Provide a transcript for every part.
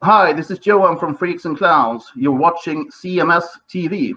Hi, this is Johan from Freaks and Clowns. You're watching CMS TV.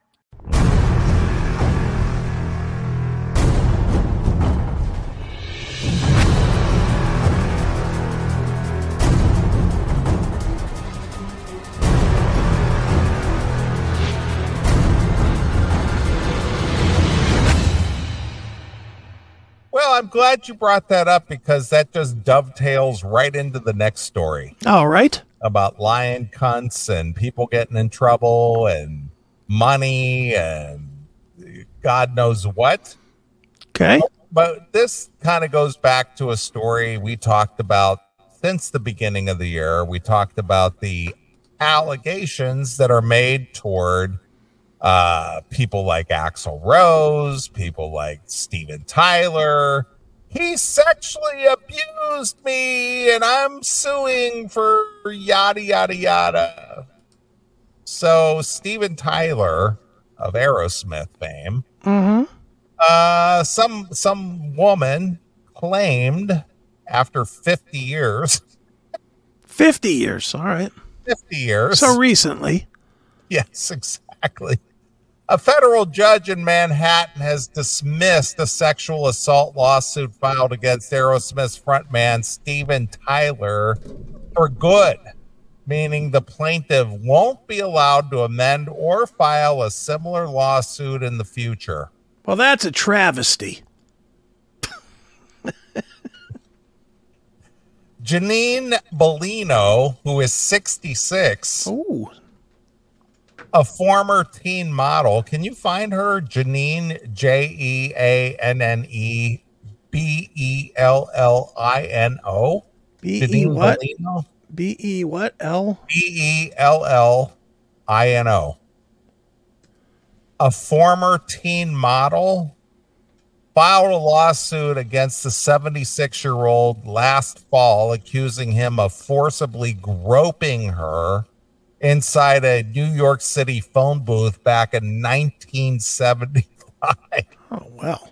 Well, I'm glad you brought that up because that just dovetails right into the next story. All right. About lion cunts and people getting in trouble and money and God knows what. Okay. But this kind of goes back to a story we talked about since the beginning of the year. We talked about the allegations that are made toward people like Axl Rose, people like Steven Tyler. He sexually abused me and I'm suing for yada, yada, yada. So Steven Tyler of Aerosmith fame, some woman claimed after 50 years. 50 years. All right. 50 years. So recently. Yes, exactly. A federal judge in Manhattan has dismissed a sexual assault lawsuit filed against Aerosmith's frontman Steven Tyler for good, meaning the plaintiff won't be allowed to amend or file a similar lawsuit in the future. Well, that's a travesty. Janine Bellino, who is 66. Ooh. A former teen model. Can you find her? Janine, Jeannine Bellino. B-E what? Bellino? B-E what? L? Bellino. A former teen model filed a lawsuit against the 76-year-old last fall, accusing him of forcibly groping her inside a New York City phone booth back in 1975. Oh, well.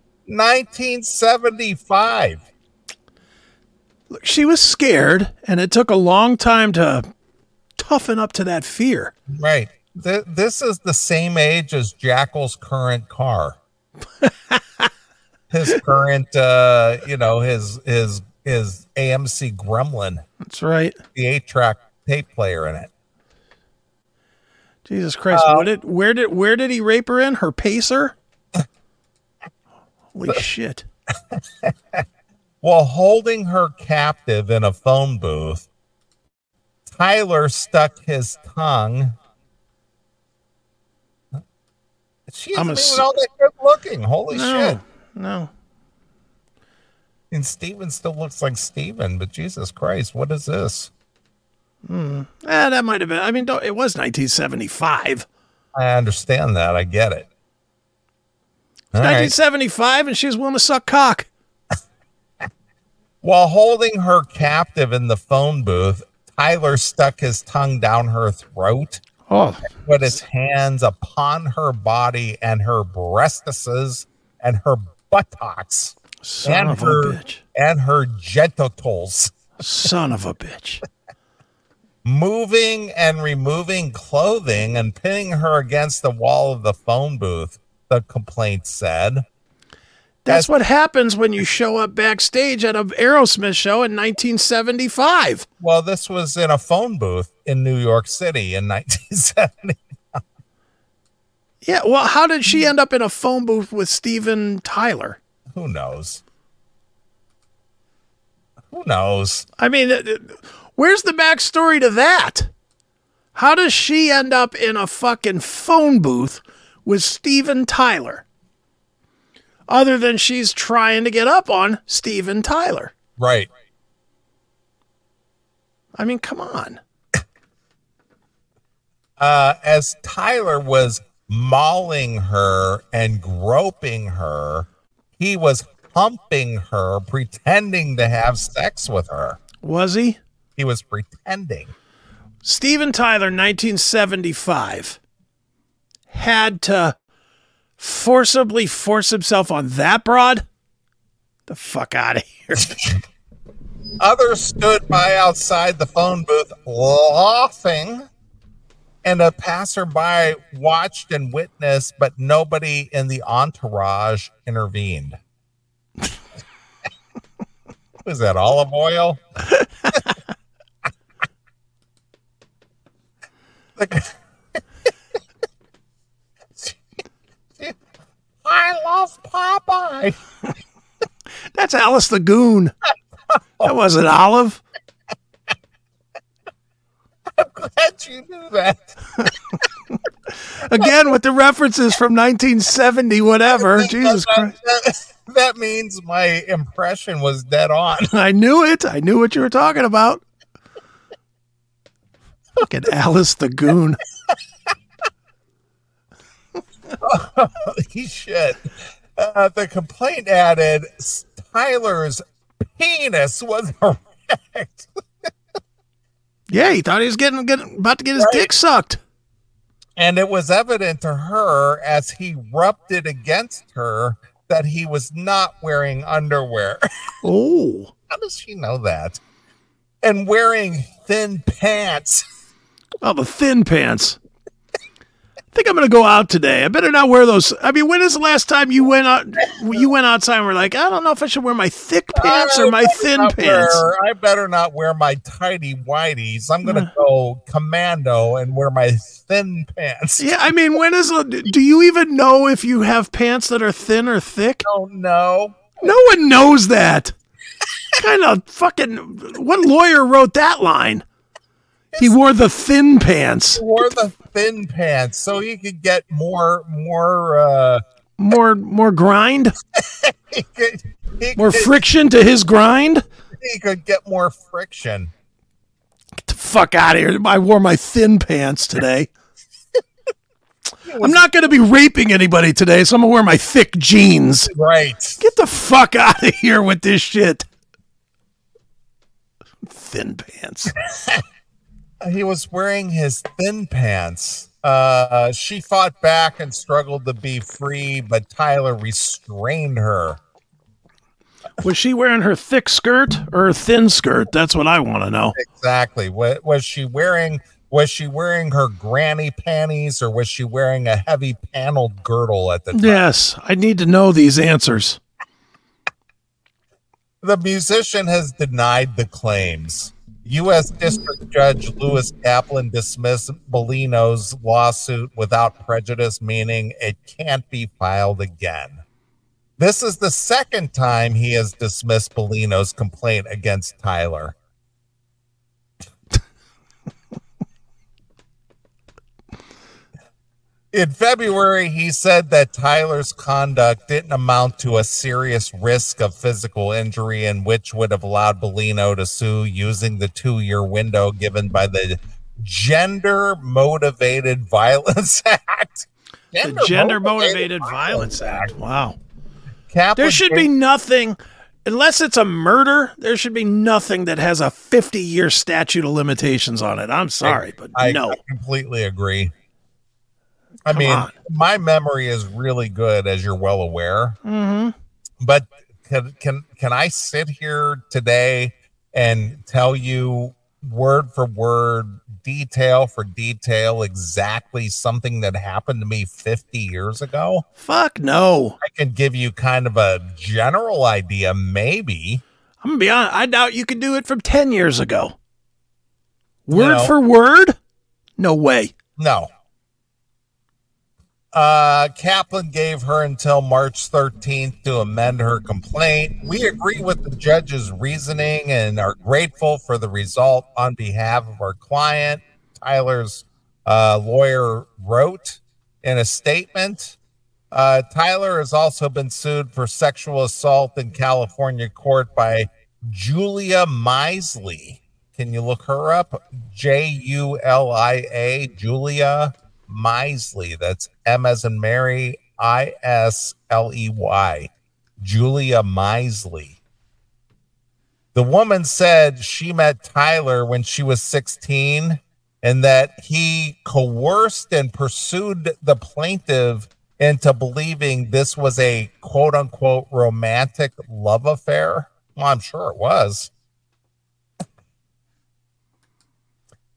1975. Look, she was scared, and it took a long time to toughen up to that fear. Right. This is the same age as Jackal's current car. His current, his AMC Gremlin. That's right. The 8-track tape player in it. Jesus Christ! Where did he rape her in? Her Pacer? Holy shit! While holding her captive in a phone booth, Tyler stuck his tongue. She isn't even all that good looking. Holy shit! No. And Steven still looks like Steven, but Jesus Christ, what is this? That might have been. I mean, it was 1975. I understand that. I get it. It's 1975, and she was willing to suck cock. While holding her captive in the phone booth, Tyler stuck his tongue down her throat. Oh, put his hands upon her body and her breastises and her buttocks. Son of a bitch. And her genitals. Son of a bitch. Moving and removing clothing and pinning her against the wall of the phone booth, the complaint said. That's what happens when you show up backstage at an Aerosmith show in 1975. Well, this was in a phone booth in New York City in 1975. Yeah, well, how did she end up in a phone booth with Steven Tyler? Who knows? Who knows? I mean, where's the backstory to that? How does she end up in a fucking phone booth with Steven Tyler? Other than she's trying to get up on Steven Tyler. Right. I mean, come on. As Tyler was mauling her and groping her, he was humping her, pretending to have sex with her. Was he? He was pretending. Steven Tyler, 1975, had to forcibly force himself on that broad? The fuck out of here. Others stood by outside the phone booth laughing, and a passerby watched and witnessed, but nobody in the entourage intervened. Was that olive oil? I love Popeye. That's Alice the Goon. That wasn't Olive. I'm glad you knew that. Again, with the references from 1970, whatever. Jesus Christ. That means my impression was dead on. I knew it. I knew what you were talking about. Fucking Alice the Goon. Holy shit. The complaint added Tyler's penis was erect. Yeah, he thought he was about to get his dick sucked. And it was evident to her as he rubbed it against her that he was not wearing underwear. Oh. How does she know that? And wearing thin pants. Oh, the thin pants. I think I'm going to go out today. I better not wear those. I mean, when is the last time you went out? You went outside and were like, I don't know if I should wear my thick pants or my thin pants. I better not wear my tidy whities. I'm going to go commando and wear my thin pants. Yeah, I mean, do you even know if you have pants that are thin or thick? I don't know. No one knows that. Kind of fucking, what lawyer wrote that line? He wore the thin pants. He wore the thin pants so he could get more grind? More friction to his grind? He could get more friction. Get the fuck out of here. I wore my thin pants today. I'm not going to be raping anybody today, so I'm going to wear my thick jeans. Right. Get the fuck out of here with this shit. Thin pants. He was wearing his thin pants. She fought back and struggled to be free, but Tyler restrained her. Was she wearing her thick skirt or her thin skirt? That's what I want to know. Exactly. Was she wearing her granny panties, or was she wearing a heavy paneled girdle at the time? Yes, I need to know these answers. The musician has denied the claims. U.S. District Judge Lewis Kaplan dismissed Bellino's lawsuit without prejudice, meaning it can't be filed again. This is the second time he has dismissed Bellino's complaint against Tyler. In February, he said that Tyler's conduct didn't amount to a serious risk of physical injury, and which would have allowed Bellino to sue using the 2-year window given by the Gender Motivated Violence Act. The Gender Motivated Violence Act. Wow. Kaplan there should be nothing, unless it's a murder, there should be nothing that has a 50-year statute of limitations on it. I'm sorry, but no. I completely agree. I mean, my memory is really good, as you're well aware. Mm-hmm. But can I sit here today and tell you word for word, detail for detail, exactly something that happened to me 50 years ago? Fuck no. I can give you kind of a general idea, maybe. I'm gonna be honest. I doubt you could do it from 10 years ago. Word for word? No way. No. Kaplan gave her until March 13th to amend her complaint. We agree with the judge's reasoning and are grateful for the result on behalf of our client. Tyler's lawyer wrote in a statement. Tyler has also been sued for sexual assault in California court by Julia Misley. Can you look her up? Julia, Julia Misley. That's M as in Mary, Isley. Julia Misley. The woman said she met Tyler when she was 16 and that he coerced and pursued the plaintiff into believing this was a quote unquote romantic love affair. Well, I'm sure it was.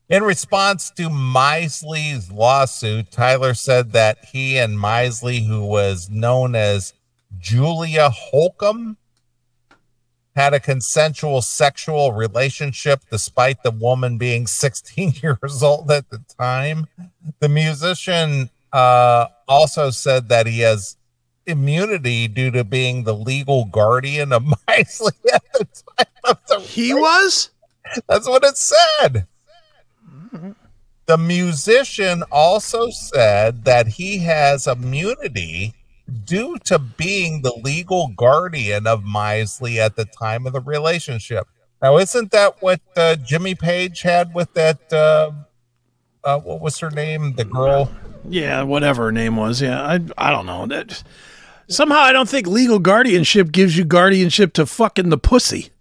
In response to Misley's lawsuit, Tyler said that he and Misley, who was known as Julia Holcomb, had a consensual sexual relationship despite the woman being 16 years old at the time. The musician also said that he has immunity due to being the legal guardian of Misley at the time of the He was? That's what it said. The musician also said that he has immunity due to being the legal guardian of Misley at the time of the relationship. Now, isn't that what Jimmy Page had with that? What was her name? The girl? Yeah, whatever her name was. Yeah, I don't know. That somehow I don't think legal guardianship gives you guardianship to fucking the pussy.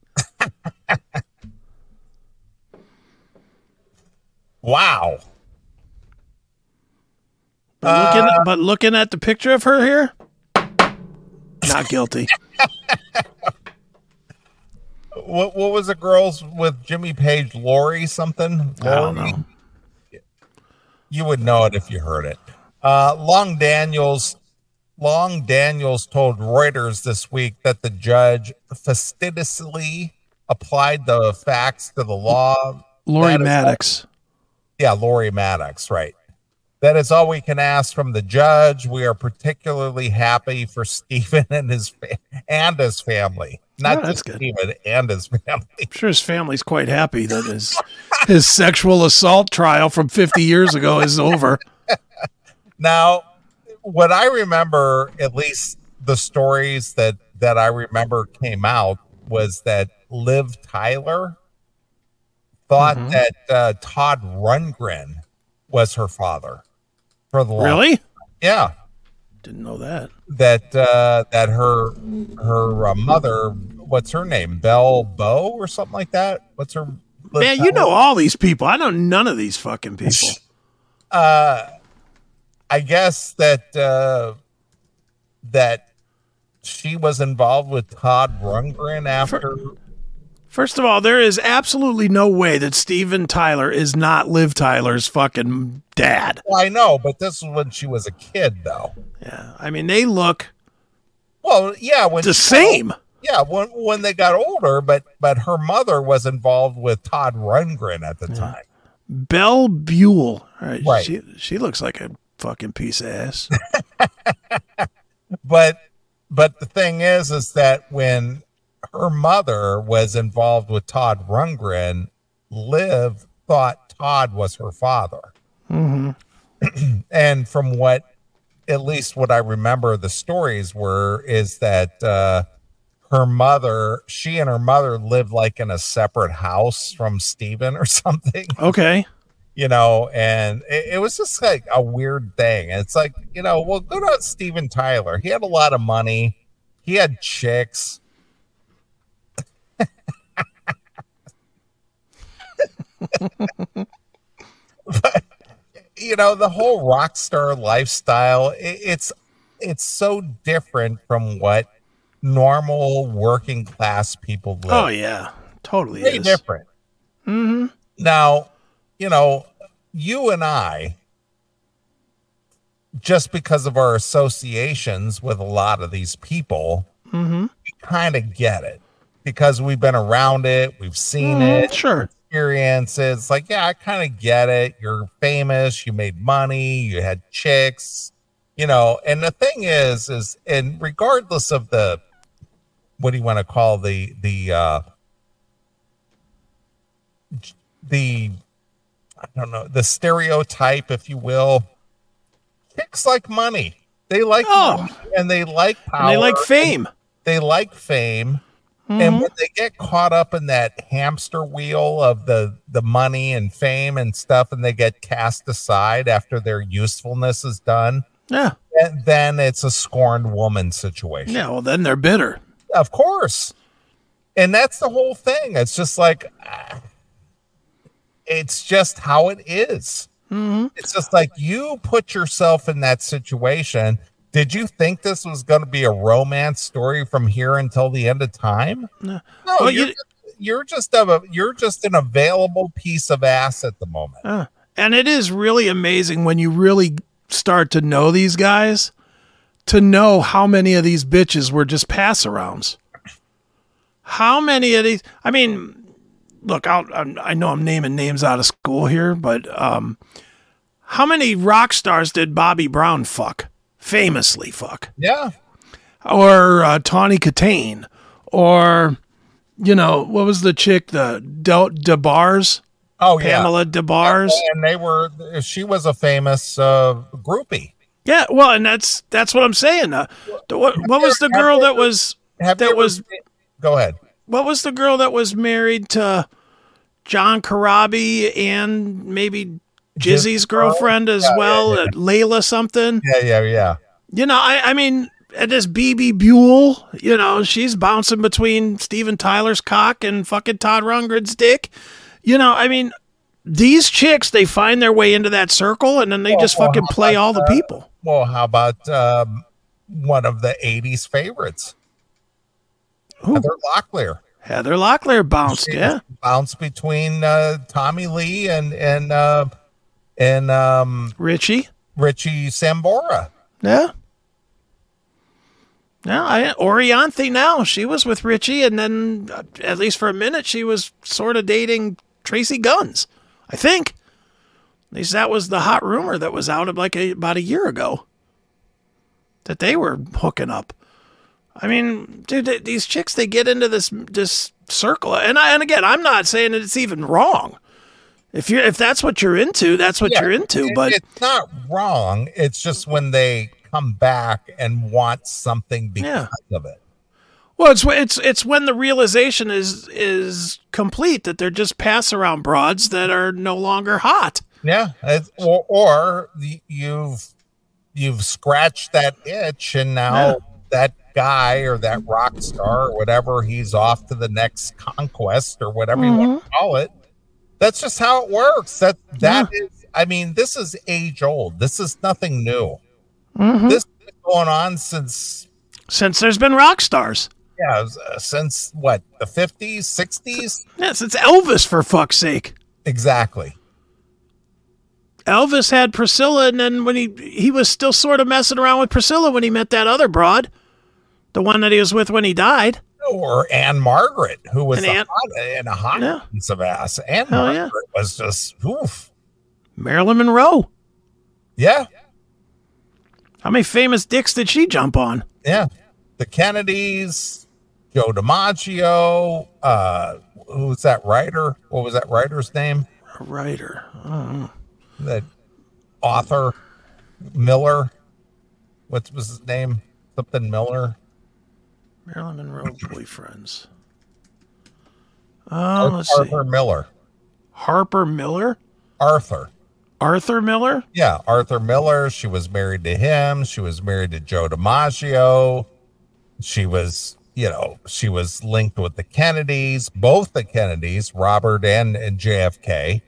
Wow. But looking at the picture of her here, not guilty. What was the girls with Jimmy Page? Lori something? I don't know. You would know it if you heard it. Long Daniels told Reuters this week that the judge fastidiously applied the facts to the law. Lori Maddox. Yeah, Lori Maddox, right. That is all we can ask from the judge. We are particularly happy for Stephen and his family. Not just good. Stephen and his family. I'm sure his family's quite happy that his sexual assault trial from 50 years ago is over. Now, what I remember, at least the stories that I remember came out, was that Liv Tyler thought that Todd Rundgren was her father. For the Really? Yeah. Didn't know that. That her mother, what's her name? Belle Bow or something like that? What's her? Man, you know all these people. I know none of these fucking people. I guess that she was involved with Todd Rundgren after. First of all, there is absolutely no way that Steven Tyler is not Liv Tyler's fucking dad. Well, I know, but this is when she was a kid, though. Yeah, I mean, they look the same. Yeah, when they got older, but her mother was involved with Todd Rundgren at the time. Belle Buell. Right. She looks like a fucking piece of ass. But the thing is that when her mother was involved with Todd Rundgren, Liv thought Todd was her father. Mm-hmm. And from at least what I remember the stories were, is that she and her mother lived like in a separate house from Steven or something. Okay. And it was just like a weird thing. It's like, well, good on Steven Tyler. He had a lot of money. He had chicks. But the whole rock star lifestyle, it's so different from what normal working class people live. Oh yeah, totally Very is different. Mm-hmm. Now, you and I, just because of our associations with a lot of these people, we kind of get it because we've been around it, we've seen it, sure. Experiences. Like, yeah, I kind of get it. You're famous, you made money, you had chicks, and the thing is, and regardless of the, what do you want to call the I don't know, the stereotype, if you will, chicks like money. They like money, and they like power. And they like fame. They like fame. And when they get caught up in that hamster wheel of the money and fame and stuff, and they get cast aside after their usefulness is done, and then it's a scorned woman situation. Yeah, well, then they're bitter. Of course. And that's the whole thing. It's just like, it's just how it is. It's just like, you put yourself in that situation. Did you think this was going to be a romance story from here until the end of time? No. Well, you're just an available piece of ass at the moment. And it is really amazing when you really start to know these guys, to know how many of these bitches were just pass-arounds. How many of these? I mean, look, I know I'm naming names out of school here, but how many rock stars did Bobby Brown fuck? Famously fuck. Yeah. Or Tawny Katane. Or, what was the chick? The DeBars? Oh, yeah. Pamela DeBars. And she was a famous groupie. Yeah, well, and that's what I'm saying. What was the girl that was... Go ahead. What was the girl that was married to John Karabi and maybe Jizzy's girlfriend as well? Yeah. Layla something? Yeah. I mean, this BB Buell, she's bouncing between Steven Tyler's cock and fucking Todd Rundgren's dick. I mean, these chicks, they find their way into that circle and then they just fucking play all the people. Well, how about one of the 80s favorites? Who? Heather Locklear bounced, Bounced between Tommy Lee and Richie Sambora. Yeah. Now, Orianthi now, she was with Richie, and then, at least for a minute, she was sort of dating Tracy Guns, I think. At least that was the hot rumor that was out about a year ago, that they were hooking up. I mean, dude, these chicks, they get into this circle, and again, I'm not saying that it's even wrong. If that's what you're into, that's what you're into. But it's not wrong. It's just when they come back and want something because of it. Well, it's when the realization is complete that they're just pass around broads that are no longer hot. Yeah, or you've scratched that itch, and now that guy or that rock star or whatever, he's off to the next conquest or whatever you want to call it. That's just how it works. That is, I mean, this is age old. This is nothing new. This has been going on since there's been rock stars. Yeah, since what, the 50s, 60s? Yeah, since Elvis, for fuck's sake. Exactly. Elvis had Priscilla, and then when he was still sort of messing around with Priscilla when he met that other broad, the one that he was with when he died. Or Anne Margaret, who was a hot piece of ass. Anne Margaret was just, oof. Marilyn Monroe. Yeah. How many famous dicks did she jump on? Yeah. The Kennedys, Joe DiMaggio, who's that writer? What was that writer's name? A writer. I don't know. That author, Miller. What was his name? Something Miller. Marilyn Monroe boyfriends. Let's see. Arthur Miller. Harper Miller? Arthur Miller? Yeah, Arthur Miller. She was married to him. She was married to Joe DiMaggio. She was linked with the Kennedys, both the Kennedys, Robert and JFK.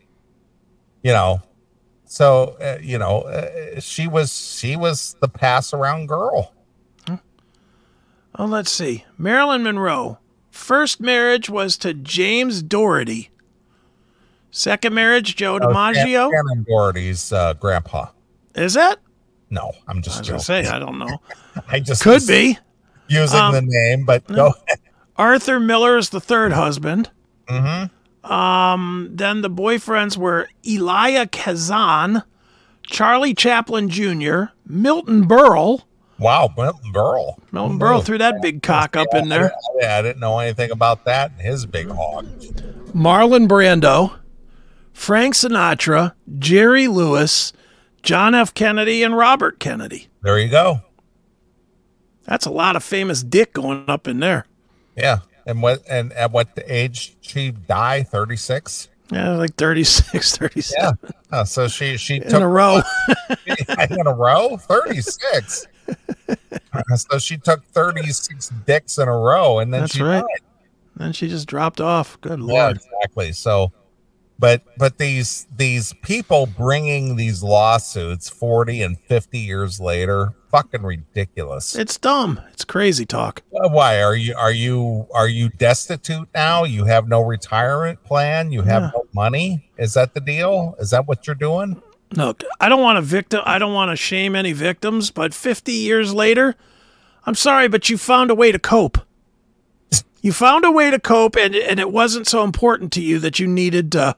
So she was the pass around girl. Oh, let's see. Marilyn Monroe. First marriage was to James Doherty. Second marriage, Joe DiMaggio. Shannon Doherty's grandpa. Is that? No, I'm just joking. I don't know. I just could be using the name, but go ahead. Arthur Miller is the third husband. Mm-hmm. Then the boyfriends were Elia Kazan, Charlie Chaplin Jr., Milton Berle. Wow, Milton Berle. Milton Berle threw that big cock up in there. I didn't know anything about that. His big hog. Marlon Brando, Frank Sinatra, Jerry Lewis, John F. Kennedy, and Robert Kennedy. There you go. That's a lot of famous dick going up in there. Yeah. And at what age she die? 36? Yeah, like 36, 37. Yeah. So she took in a row. In a row? 36. So she took 36 dicks in a row, and then That's she right. died. Then she just dropped off. Good Lord. Yeah, exactly. So But these people bringing these lawsuits 40 and 50 years later, fucking ridiculous. It's dumb. It's crazy talk. Why are you destitute now? You have no retirement plan. You have no money. Is that the deal? Is that what you're doing? Look, I don't want to shame any victims, but 50 years later, I'm sorry, but you found a way to cope. You found a way to cope, and it wasn't so important to you that you needed to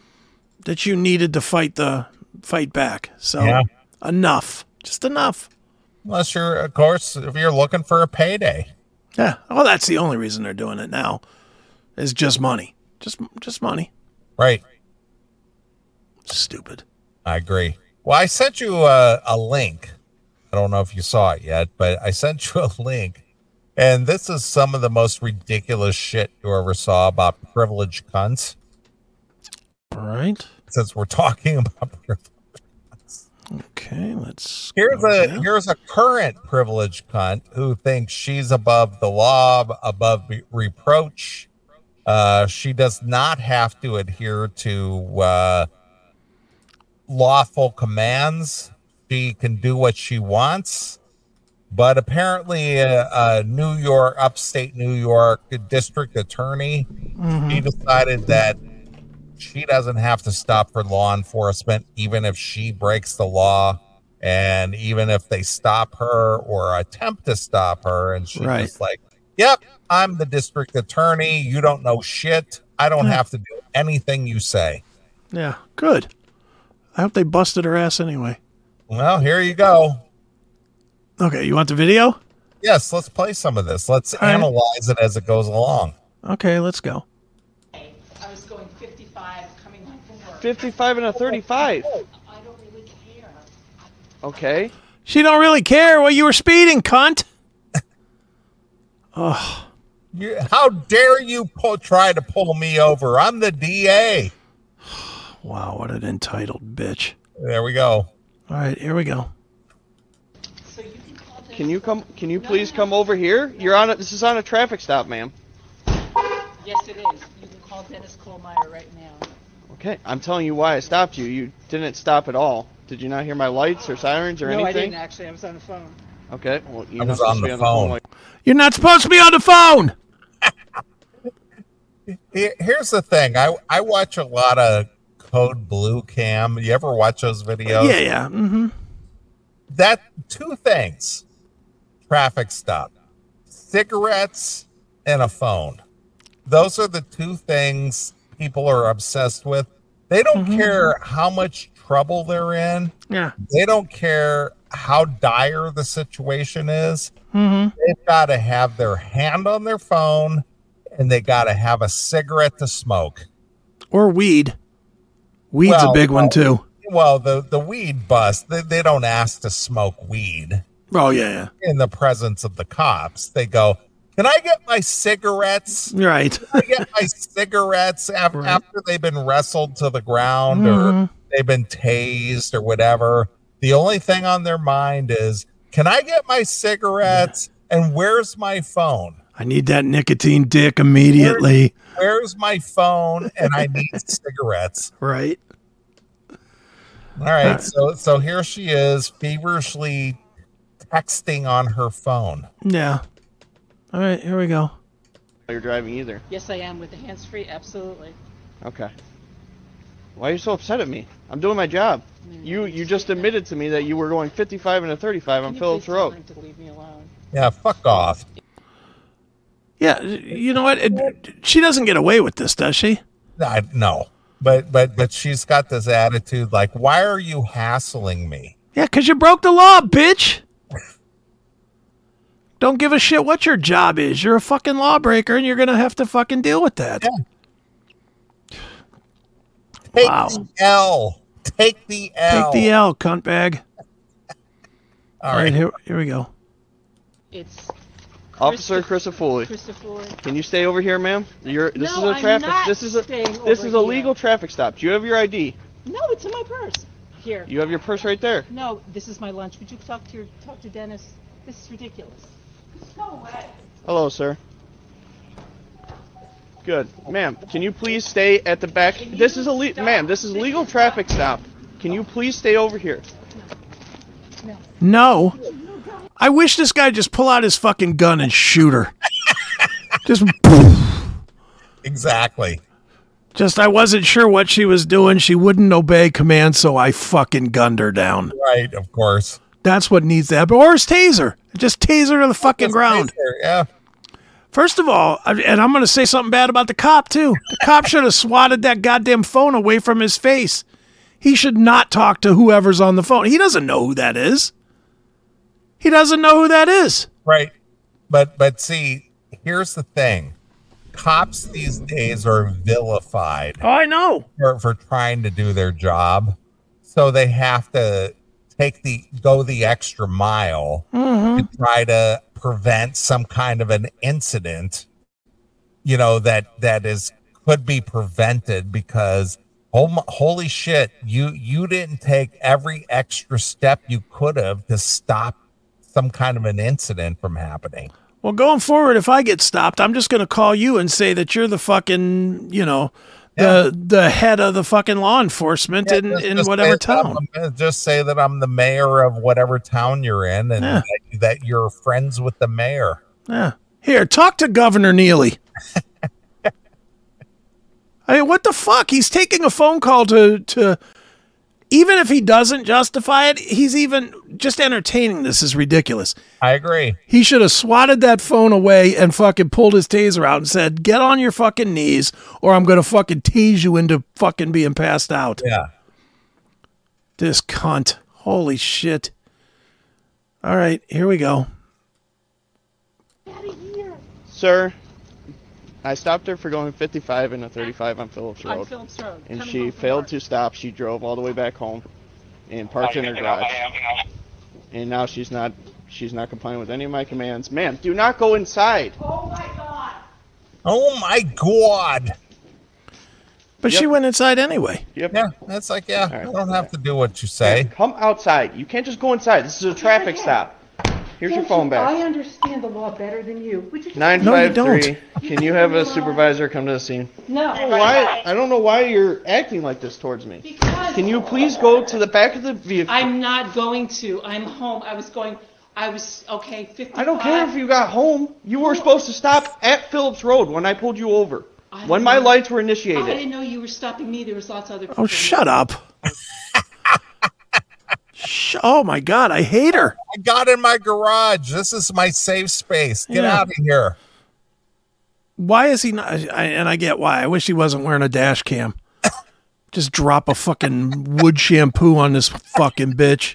fight back. So enough, just enough. Unless you're, of course, if you're looking for a payday. Yeah. Oh, that's the only reason they're doing it now, is just money, just money. Right. Stupid. I agree. Well, I sent you a link. I don't know if you saw it yet, but I sent you a link. And this is some of the most ridiculous shit you ever saw about privileged cunts. All right. Since we're talking about privileged cunts. Okay, let's. Here's a current privileged cunt who thinks she's above the law, above reproach. She does not have to adhere to lawful commands. She can do what she wants. But apparently upstate New York district attorney, he decided that she doesn't have to stop for law enforcement, even if she breaks the law, and even if they stop her or attempt to stop her. And she's just like, yep, I'm the district attorney. You don't know shit. I don't have to do anything you say. Yeah, good. I hope they busted her ass anyway. Well, here you go. Okay, you want the video? Yes, let's play some of this. Let's analyze it as it goes along. Okay, let's go. I was going 55 coming home from work. 55 and a 35. I don't really care. Okay. She don't really care. Well, you were speeding, cunt. Oh. How dare you try to pull me over? I'm the DA. Wow, what an entitled bitch. There we go. All right, here we go. So you can call Dennis. Can you please come over here? This is on a traffic stop, ma'am. Yes, it is. You can call Dennis Kohlmeyer right now. Okay, I'm telling you why I stopped you. You didn't stop at all. Did you not hear my lights or sirens or anything? No, I didn't actually. I was on the phone. Okay, well, I was on the phone. You're not supposed to be on the phone. Here's the thing. I watch a lot of Code Blue Cam. You ever watch those videos? Yeah. Mm-hmm. That two things. Traffic stop. Cigarettes and a phone. Those are the two things people are obsessed with. They don't care how much trouble they're in. Yeah. They don't care how dire the situation is. Mm-hmm. They've got to have their hand on their phone and they got to have a cigarette to smoke. Or weed. Weed's a big one, too. Well, the weed bust, they don't ask to smoke weed. Oh, yeah. In the presence of the cops. They go, can I get my cigarettes? Right. Can I get my cigarettes after they've been wrestled to the ground or they've been tased or whatever? The only thing on their mind is, can I get my cigarettes and where's my phone? I need that nicotine dick immediately. Where's my phone and I need cigarettes? Right. All right. So here she is feverishly texting on her phone. Yeah. All right, here we go. You're driving either. Yes, I am with the hands-free. Absolutely. Okay. Why are you so upset at me? I'm doing my job. You just admitted to me that you were going 55 and a 35 on Phillips Road. Can you please tell him to leave me alone? Yeah, fuck off. Yeah, you know what? She doesn't get away with this, does she? No. But she's got this attitude like, why are you hassling me? Yeah, because you broke the law, bitch. Don't give a shit what your job is. You're a fucking lawbreaker, and you're going to have to fucking deal with that. Yeah. Take the L. Take the L. Take the L, cunt bag. All right, here we go. It's Officer Christopher. Can you stay over here, ma'am? This is a traffic. This is a legal traffic stop. Do you have your ID? No, it's in my purse. Here. You have your purse right there. No, this is my lunch. Would you talk to Dennis? This is ridiculous. Just go away. Hello, sir. Good. Ma'am, can you please stay at the back? This is ma'am, this is legal traffic stop. Can you please stay over here? No. I wish this guy just pull out his fucking gun and shoot her. Just Exactly. Just I wasn't sure what she was doing. She wouldn't obey commands, so I fucking gunned her down. Right, of course. That's what needs to happen. Or his taser. Just taser her to the fucking ground. Yeah. First of all, and I'm going to say something bad about the cop, too. The cop should have swatted that goddamn phone away from his face. He should not talk to whoever's on the phone. He doesn't know who that is. He doesn't know who that is. Right. But see, here's the thing. Cops these days are vilified Oh, I know. for trying to do their job. So they have to go the extra mile to try to prevent some kind of an incident, that could be prevented because holy shit, you didn't take every extra step you could have to stop some kind of an incident from happening. Well, going forward, if I get stopped, I'm just going to call you and say that you're the fucking, the head of the fucking law enforcement in whatever town. Just say that I'm the mayor of whatever town you're in and that you're friends with the mayor. Yeah. Here, talk to Governor Neely. I mean, what the fuck? He's taking a phone call to even if he doesn't justify it, he's even just entertaining this is ridiculous. I agree. He should have swatted that phone away and fucking pulled his taser out and said, get on your fucking knees or I'm going to fucking tase you into fucking being passed out. Yeah. This cunt. Holy shit. All right, here we go. Sir, I stopped her for going 55 and a 35 on Phillips Road. On Phillips Road. And Coming she home from failed work. to stop. She drove all the way back home and parked in her garage. And now she's not complying with any of my commands. Ma'am, do not go inside. Oh my God. Oh my God. But she went inside anyway. Yep. Yeah, that's like, right. I don't have to do what you say. Come outside. You can't just go inside. This is a traffic stop. Here's your phone back. I understand the law better than you. Would you just 953. Can you have a supervisor come to the scene? No. Why? I don't know why you're acting like this towards me. Because Can you please go to the back of the vehicle? I'm not going to. I'm home. Okay, 55. I don't care if you got home. You were supposed to stop at Phillips Road when I pulled you over. When my lights were I initiated. didn't know you were stopping me. There was lots of other people. Oh, shut up. Oh my God, I hate her. I got in my garage. This is my safe space. Get out of here. Why is he not? And I get why. I wish he wasn't wearing a dash cam. Just drop a fucking wood shampoo on this fucking bitch.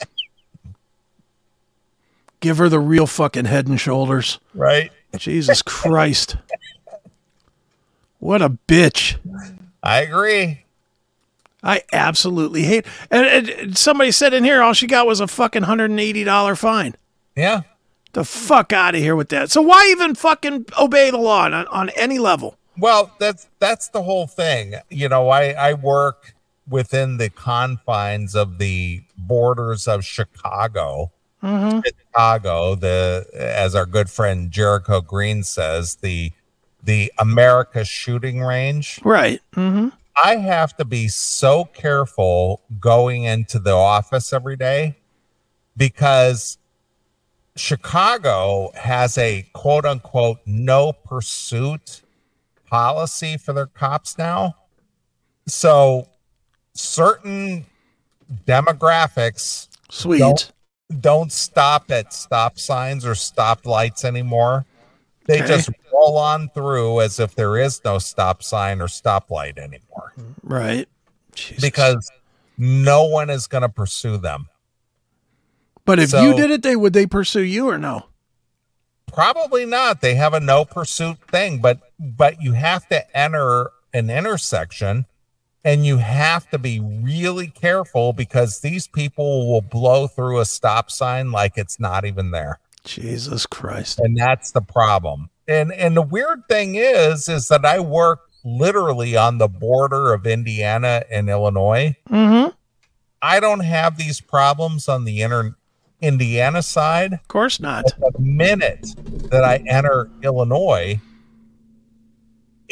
Give her the real fucking Head and Shoulders. Right? Jesus Christ. What a bitch. I agree. I absolutely hate. And somebody said in here, all she got was a fucking $180 fine. Yeah. The fuck out of here with that. So why even fucking obey the law on any level? Well, that's the whole thing. I work within the confines of the borders of Chicago. Mm-hmm. Chicago, as our good friend Jericho Green says, the America shooting range. Right. Mm-hmm. I have to be so careful going into the office every day because Chicago has a quote unquote no pursuit policy for their cops now. So certain demographics Sweet. don't stop at stop signs or stop lights anymore. They just roll on through as if there is no stop sign or stoplight anymore. Right. Jesus. Because no one is going to pursue them. But if you did it, would they pursue you or no? Probably not. They have a no pursuit thing, but you have to enter an intersection and you have to be really careful because these people will blow through a stop sign like it's not even there. Jesus Christ. And that's the problem. And the weird thing is that I work literally on the border of Indiana and Illinois. Mm-hmm. I don't have these problems on the Indiana side. Of course not. But the minute that I enter Illinois,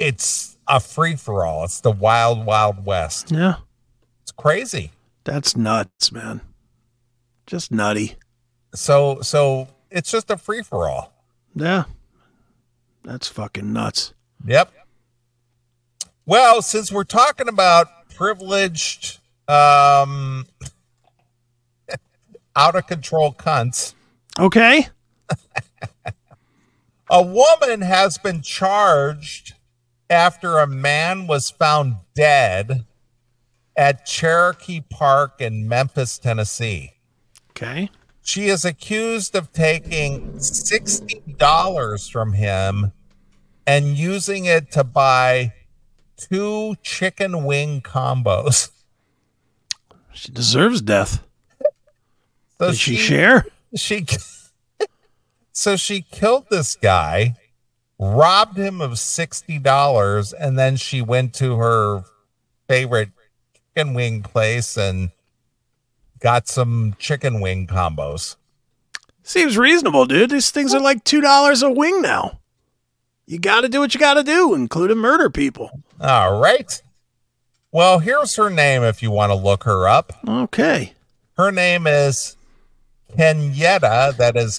it's a free-for-all. It's the wild, wild west. Yeah. It's crazy. That's nuts, man. Just nutty. So it's just a free-for-all. Yeah. That's fucking nuts. Yep. Well, since we're talking about privileged, out of control cunts. Okay. A woman has been charged after a man was found dead at Cherokee Park in Memphis, Tennessee. Okay. She is accused of taking $60 from him and using it to buy 2 chicken wing combos. She deserves death. So Did she share? So she killed this guy, robbed him of $60, and then she went to her favorite chicken wing place and got some chicken wing combos. Seems reasonable, dude. These things are like $2 a wing now. You got to do what you got to do, including murder people. All right. Well, here's her name if you want to look her up. Okay. Her name is Kenyetta. That is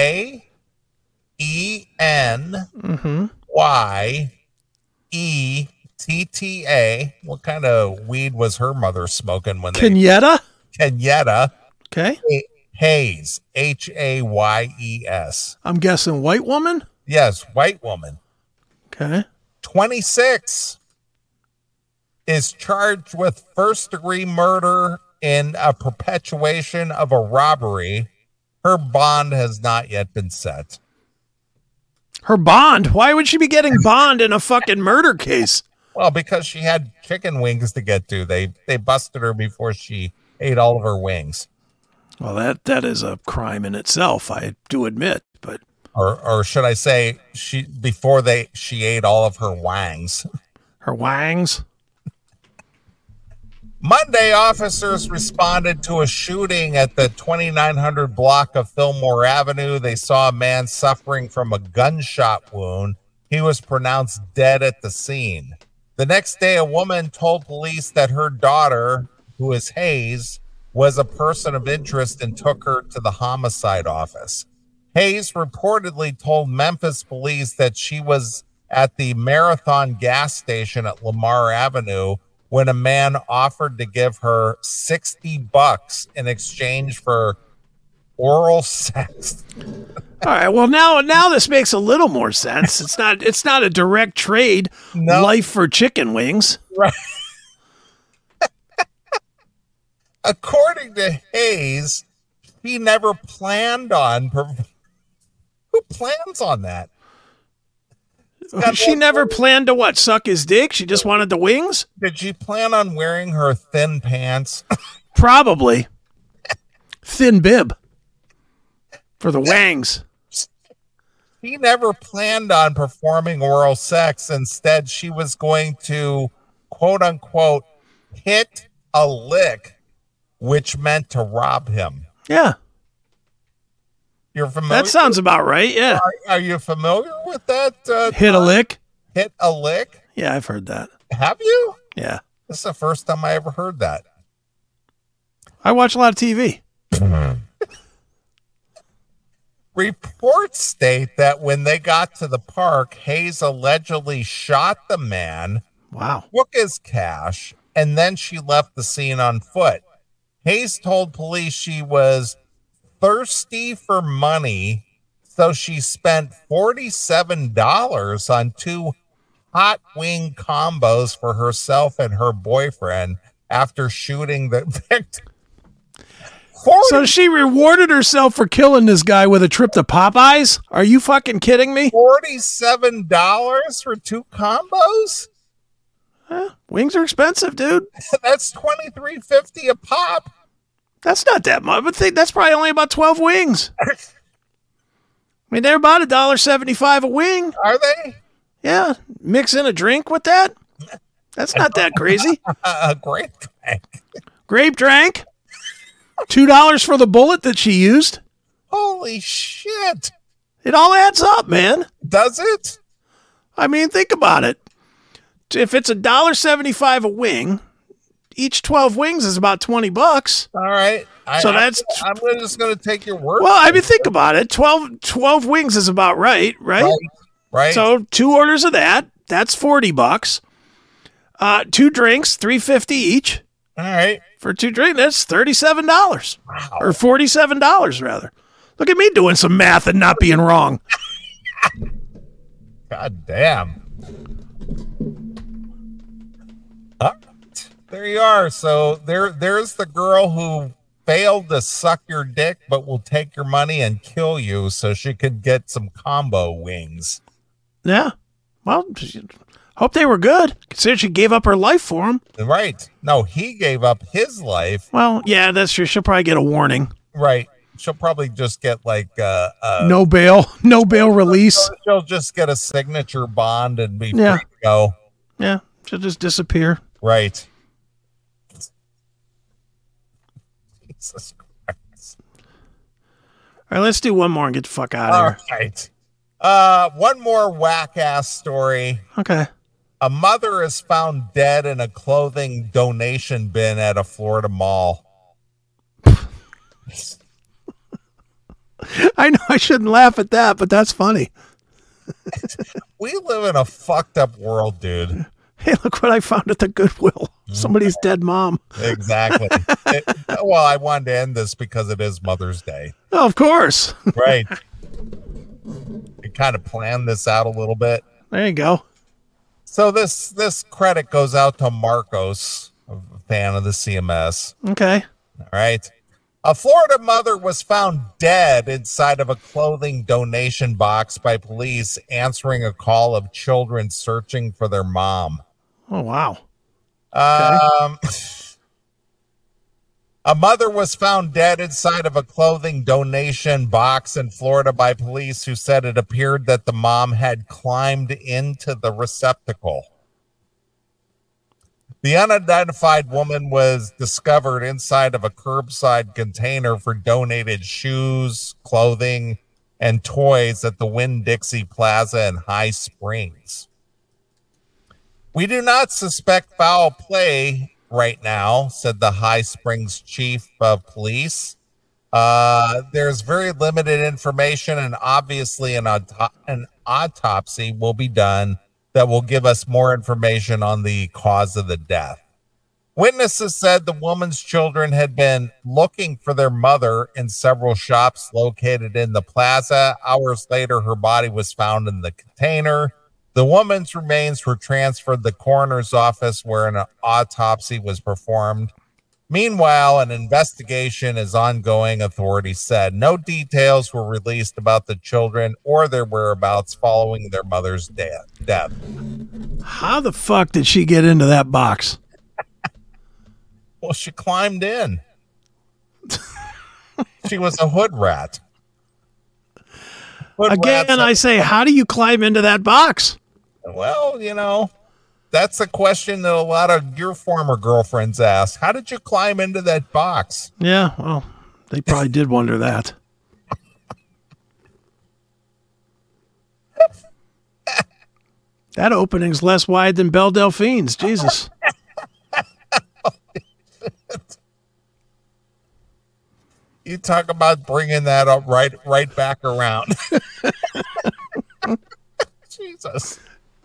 Kenyetta. What kind of weed was her mother smoking when Kenyetta? Kenyetta. Okay. Hayes. Hayes. I'm guessing white woman? Yes, white woman. Okay. 26. Is charged with first-degree murder in a perpetuation of a robbery. Her bond has not yet been set. Her bond? Why would she be getting bond in a fucking murder case? Well, because she had chicken wings to get to. They busted her before she ate all of her wings. Well, that is a crime in itself, I do admit, but or should I say she ate all of her wangs. Her wangs? Monday, officers responded to a shooting at the 2900 block of Fillmore Avenue. They saw a man suffering from a gunshot wound. He was pronounced dead at the scene. The next day, a woman told police that her daughter, who is Hayes, was a person of interest and took her to the homicide office. Hayes reportedly told Memphis police that she was at the Marathon gas station at Lamar Avenue when a man offered to give her $60 in exchange for oral sex. All right. Well, now this makes a little more sense. It's not a direct trade. No. Life for chicken wings. Right. According to Hayes, he never planned on. Who plans on that? She never planned to what? Suck his dick? She just wanted the wings? Did she plan on wearing her thin pants? Probably. Thin bib. For the wangs. He never planned on performing oral sex. Instead, she was going to, quote unquote, hit a lick, which meant to rob him. Yeah. You're familiar? That sounds about right, yeah. Are you familiar with that? Hit a lick? Hit a lick? Yeah, I've heard that. Have you? Yeah. This is the first time I ever heard that. I watch a lot of TV. Reports state that when they got to the park, Hayes allegedly shot the man, Wow. took his cash, and then she left the scene on foot. Hayes told police she was thirsty for money, so she spent $47 on 2 hot wing combos for herself and her boyfriend after shooting the victim. So she rewarded herself for killing this guy with a trip to Popeyes? Are you fucking kidding me? $47 for 2 combos? Wings are expensive, dude. That's $23.50 a pop. That's not that much. But that's probably only about 12 wings. I mean, they're about $1.75 a wing. Are they? Yeah. Mix in a drink with that? That's not that crazy. A grape drink. Grape drank. $2 for the bullet that she used. Holy shit. It all adds up, man. Does it? I mean, think about it. If it's $1.75 a wing, each 12 wings is about $20. All right. So I'm just going to take your word. Well, I mean, think about it. 12 wings is about right? Right. So 2 orders of that, that's $40. 2 drinks, $3.50 each. All right. For 2 drinks, that's $37. Wow. Or $47 rather. Look at me doing some math and not being wrong. God damn. All right. There you are. So there's the girl who failed to suck your dick but will take your money and kill you so she could get some combo wings. Yeah. Well, hope they were good. Consider she gave up her life for him. Right. No, he gave up his life. Well, yeah, that's true. She'll probably get a warning. Right. She'll probably just get like no bail release. She'll just get a signature bond and be Yeah. free to go. Yeah, she'll just disappear. Right. Jesus Christ. All right, let's do one more and get the fuck out All of here. right. One more whack-ass story. Okay. A mother is found dead in a clothing donation bin at a Florida mall. I know I shouldn't laugh at that, but that's funny. We live in a fucked up world, dude. Hey, look what I found at the Goodwill. Somebody's dead mom. Exactly. Well, I wanted to end this because it is Mother's Day. Oh, of course. Right. We kind of planned this out a little bit. There you go. So this credit goes out to Marcos, a fan of the CMS. Okay. All right. A Florida mother was found dead inside of a clothing donation box by police answering a call of children searching for their mom. Oh, wow. A mother was found dead inside of a clothing donation box in Florida by police who said it appeared that the mom had climbed into the receptacle. The unidentified woman was discovered inside of a curbside container for donated shoes, clothing, and toys at the Winn-Dixie Plaza in High Springs. We do not suspect foul play right now, said the High Springs chief of police. There's very limited information, and obviously an autopsy will be done that will give us more information on the cause of the death. Witnesses said the woman's children had been looking for their mother in several shops located in the plaza. Hours later, her body was found in the container. The woman's remains were transferred to the coroner's office where an autopsy was performed. Meanwhile, an investigation is ongoing, authorities said. No details were released about the children or their whereabouts following their mother's death. How the fuck did she get into that box? Well, she climbed in. She was a hood rat. Again, I say, how do you climb into that box? Well, that's a question that a lot of your former girlfriends ask. How did you climb into that box? Yeah, well, they probably did wonder that. That opening's less wide than Belle Delphine's. Jesus. You talk about bringing that up right back around. Jesus.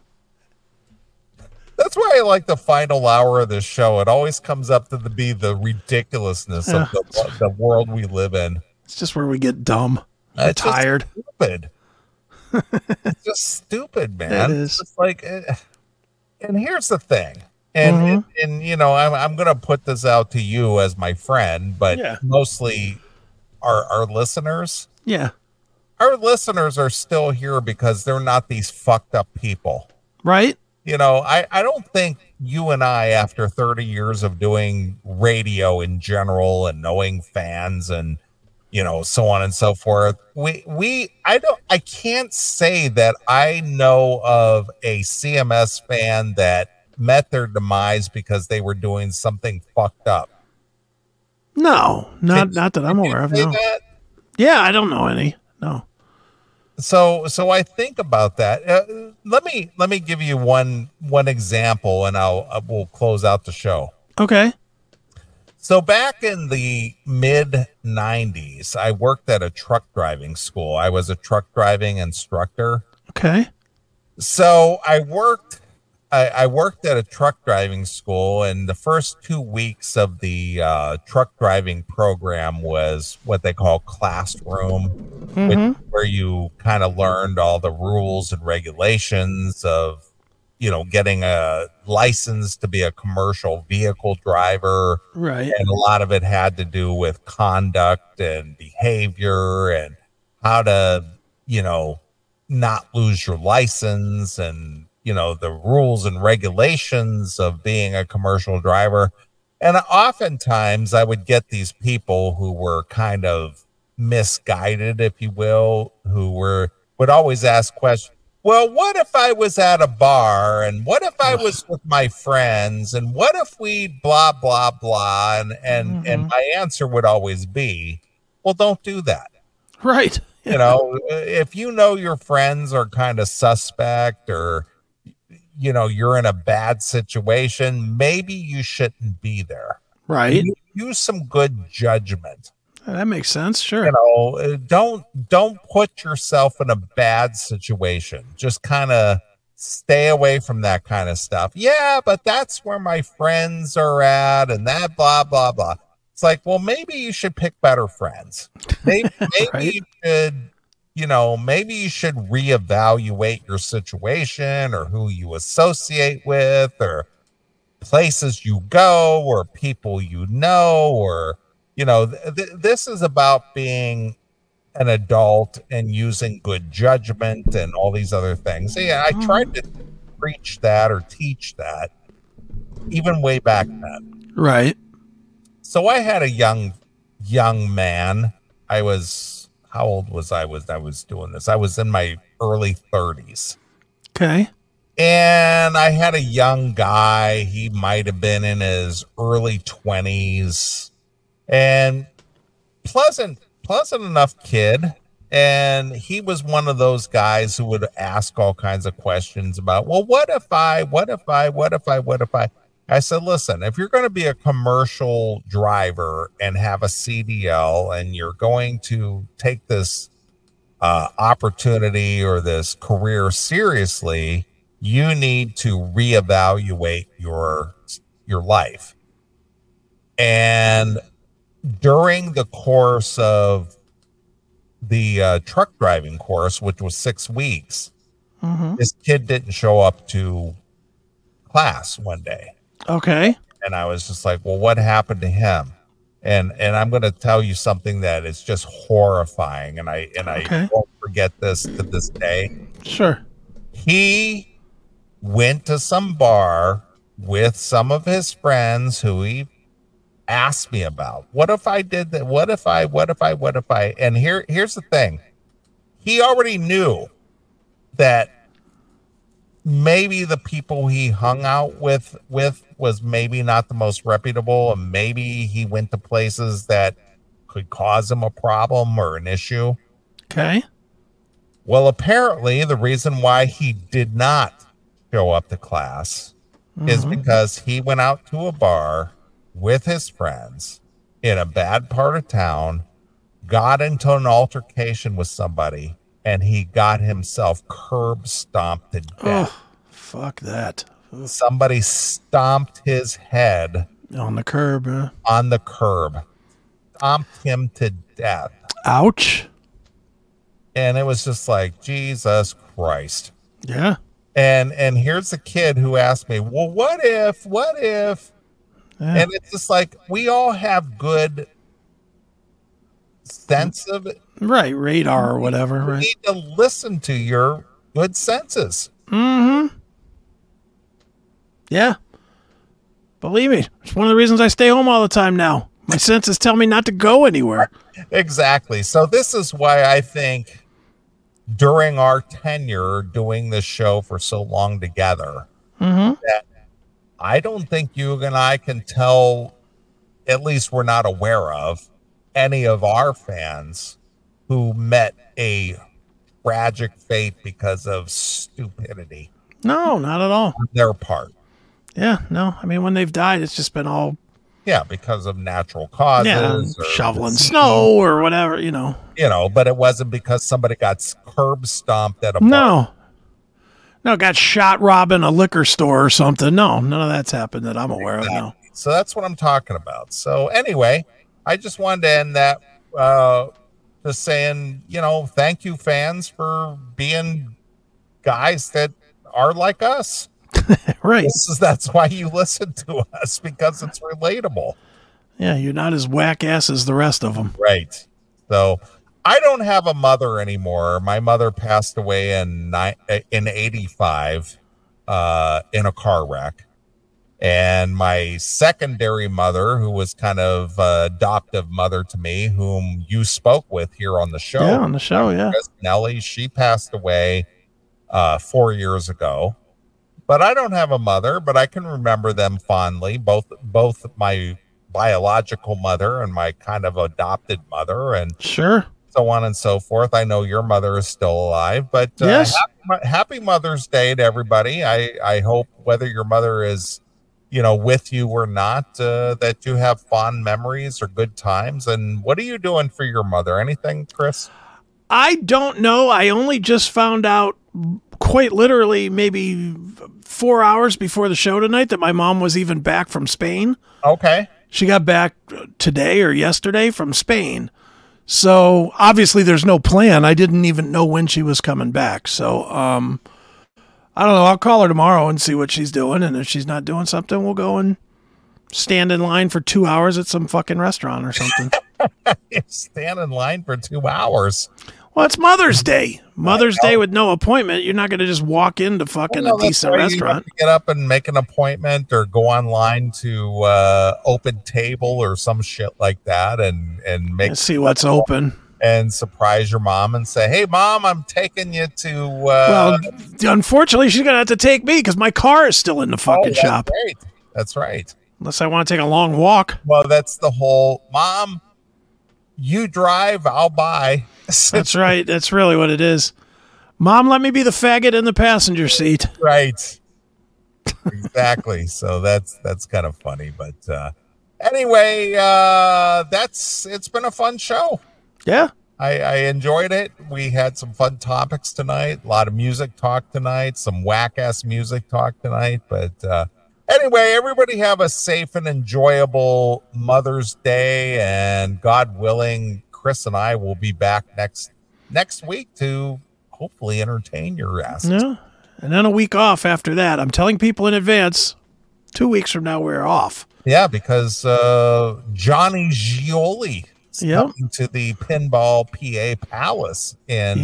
That's why I like the final hour of this show. It always comes up to be the ridiculousness of the world we live in. It's just where we get dumb and tired. Stupid. It's just stupid, man. It is. It's like, and here's the thing. And I'm going to put this out to you as my friend, but mostly our listeners. Yeah. Our listeners are still here because they're not these fucked up people. Right? I don't think you and I, after 30 years of doing radio in general and knowing fans and, so on and so forth, I can't say that I know of a CMS fan that met their demise because they were doing something fucked up. No, not that I'm aware of. No. That? Yeah, I don't know any. No. So I think about that. Let me give you one example, and we'll close out the show. Okay. So back in the mid 90s, I worked at a truck driving school. I was a truck driving instructor. Okay. So I worked at a truck driving school, and the first 2 weeks of the truck driving program was what they call classroom, where you kind of learned all the rules and regulations of, getting a license to be a commercial vehicle driver. Right. And a lot of it had to do with conduct and behavior and how to, not lose your license and, the rules and regulations of being a commercial driver. And oftentimes I would get these people who were kind of misguided, if you will, would always ask questions. Well, what if I was at a bar, and what if I was with my friends, and what if we blah, blah, blah. And my answer would always be, well, don't do that. Right. If your friends are kind of suspect, or, you're in a bad situation, maybe you shouldn't be there. Right. Use some good judgment. That makes sense. Sure. Don't put yourself in a bad situation. Just kind of stay away from that kind of stuff. Yeah, but that's where my friends are at, and that blah, blah, blah. It's like, well, maybe you should pick better friends. Maybe Right. you should, maybe you should reevaluate your situation, or who you associate with, or places you go, or people or, this is about being an adult and using good judgment and all these other things. So, yeah, I tried to preach that or teach that even way back then. Right. So I had a young man. How old was I was doing this? I was in my early 30s. Okay. And I had a young guy. He might have been in his early 20s, and pleasant enough kid. And he was one of those guys who would ask all kinds of questions about, well, what if I. I said, listen, if you're going to be a commercial driver and have a CDL, and you're going to take this opportunity or this career seriously, you need to reevaluate your life. And during the course of the truck driving course, which was 6 weeks, this kid didn't show up to class one day. Okay. And I was just like, well, what happened to him? And I'm going to tell you something that is just horrifying. And I won't forget this to this day. Sure. He went to some bar with some of his friends who he asked me about. What if I did that? What if I? And here's the thing. He already knew that maybe the people he hung out with was maybe not the most reputable, and maybe he went to places that could cause him a problem or an issue. Okay. Well, apparently the reason why he did not show up to class is because he went out to a bar with his friends in a bad part of town, got into an altercation with somebody, and he got himself curb stomped to death. Oh, fuck that. Somebody stomped his head On the curb. on the curb, stomped him to death. Ouch. And it was just like, Jesus Christ. Yeah. And here's a kid who asked me, well, what if? Yeah. And it's just like, we all have good sense of it. Right. Radar or whatever. You Right. need to listen to your good senses. Yeah. Believe me, it's one of the reasons I stay home all the time now. My senses tell me not to go anywhere. Exactly. So this is why I think during our tenure doing this show for so long together, that I don't think you and I can tell, at least we're not aware of, any of our fans who met a tragic fate because of stupidity No, not at all. on their part. Yeah, no. I mean, when they've died, it's just been all Yeah, because of natural causes. or shoveling disease, snow or whatever, you know. but it wasn't because somebody got curb stomped at a bar. No, got shot robbing a liquor store or something. No, none of that's happened that I'm aware of. No. So that's what I'm talking about. So anyway, I just wanted to end that just saying, thank you, fans, for being guys that are like us. Right. That's why you listen to us, because it's relatable. Yeah, you're not as whack ass as the rest of them. Right. So I don't have a mother anymore. My mother passed away in 85 in a car wreck. And my secondary mother, who was kind of adoptive mother to me, whom you spoke with here on the show. Yeah, on the show, yeah. Nellie, she passed away 4 years ago. But I don't have a mother, but I can remember them fondly, both my biological mother and my kind of adopted mother, and Sure. so on and so forth. I know your mother is still alive, but Yes. happy Mother's Day to everybody. I hope whether your mother is, with you or not, that you have fond memories or good times. And what are you doing for your mother? Anything, Chris? I don't know. I only just found out quite literally maybe 4 hours before the show tonight that my mom was even back from Spain. Okay. She got back today or yesterday from Spain. So obviously there's no plan. I didn't even know when she was coming back. So I don't know. I'll call her tomorrow and see what she's doing. And if she's not doing something, we'll go and stand in line for 2 hours at some fucking restaurant or something. Stand in line for 2 hours. Well, it's Mother's Day. Mother's Day with no appointment. You're not going to just walk into fucking a decent restaurant. Get up and make an appointment or go online to Open Table or some shit like that and Let's see what's open. and surprise your mom and say, "Hey, Mom, I'm taking you to." Well, unfortunately, she's going to have to take me because my car is still in the fucking shop. Right. That's right. Unless I want to take a long walk. Well, that's the whole Mom. You drive, I'll buy. That's right. That's really what it is. Mom, let me be the faggot in the passenger seat. Right. Exactly. So that's kind of funny, but anyway, it's been a fun show. Yeah. I enjoyed it. We had some fun topics tonight. A lot of music talk tonight. Some whack ass music talk tonight. But anyway, everybody have a safe and enjoyable Mother's Day, and God willing, Chris and I will be back next week to hopefully entertain your asses. Yeah. And then a week off after that. I'm telling people in advance, 2 weeks from now, we're off. Yeah, because Johnny Gioli is coming to the Pinball PA Palace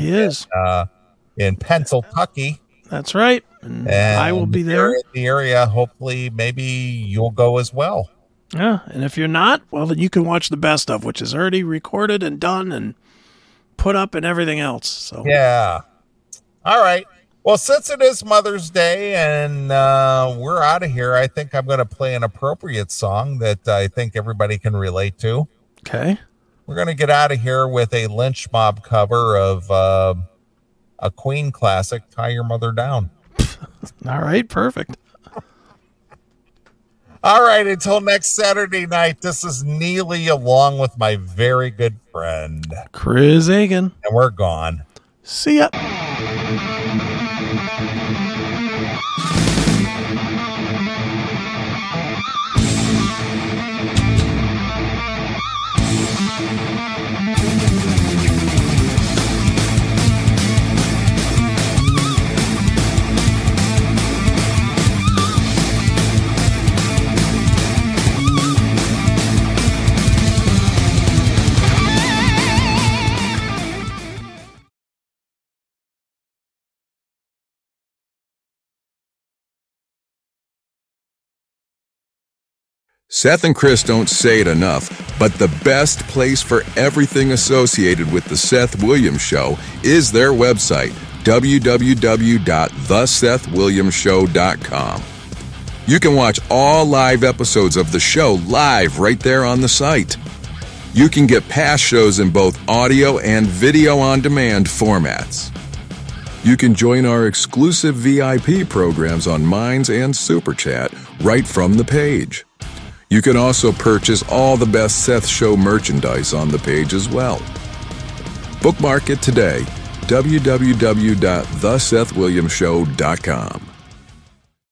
in Pennsylvania. That's right. And I will be there. In the area. Hopefully, maybe you'll go as well. Yeah. And if you're not, well, then you can watch the best of, which is already recorded and done and put up and everything else. So yeah. All right. Well, since it is Mother's Day and we're out of here, I think I'm going to play an appropriate song that I think everybody can relate to. Okay. We're going to get out of here with a Lynch Mob cover of a Queen classic, Tie Your Mother Down. All right. Perfect. All right. Until next Saturday night, this is Neely along with my very good friend, Chris Agan. And we're gone. See ya. Seth and Chris don't say it enough, but the best place for everything associated with The Seth Williams Show is their website, www.thesethwilliamsshow.com. You can watch all live episodes of the show live right there on the site. You can get past shows in both audio and video on demand formats. You can join our exclusive VIP programs on Minds and Super Chat right from the page. You can also purchase all the Best Seth Show merchandise on the page as well. Bookmark it today, www.thesethwilliamsshow.com.